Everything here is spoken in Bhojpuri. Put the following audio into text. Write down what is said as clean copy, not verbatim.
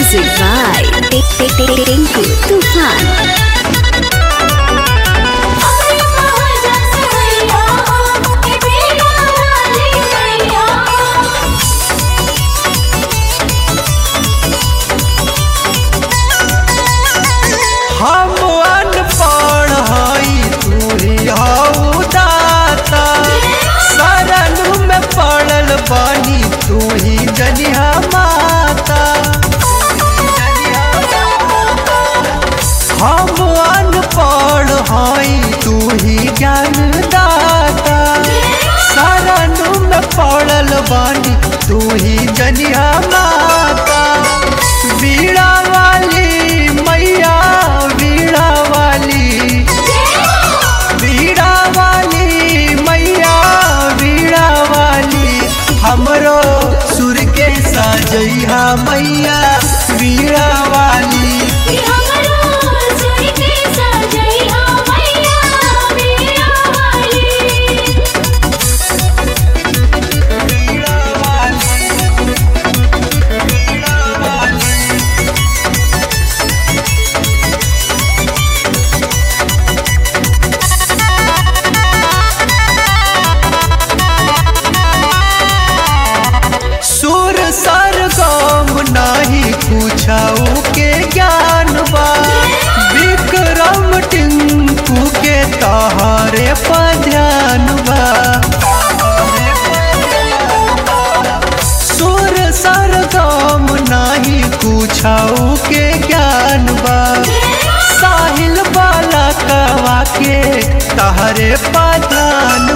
Music by Tinku Tufan. हम अनपढ़ हई तू ही हऊ दाता, शरण में पड़ल बानी तू ही जनिया माता। हम अनपढ़ हई तू ही ज्ञान दाता, शरण में पड़ल बानी तू ही जनिया माता। बीड़ा वाली मैया बीड़ा वाली, बीड़ा वाली मैया बीड़ा वाली, हमरो सुर के साजैहा मैया बीड़ा वाली। सुर सरगम नहीं पूछाऊ के ज्ञान बा, विक्रम टिंकू के तहारे पर ध्यान बा। सुर सरगम नहीं पूछाऊ के ज्ञान बा, साहिल बाला कवा के तहारे पर ध्यान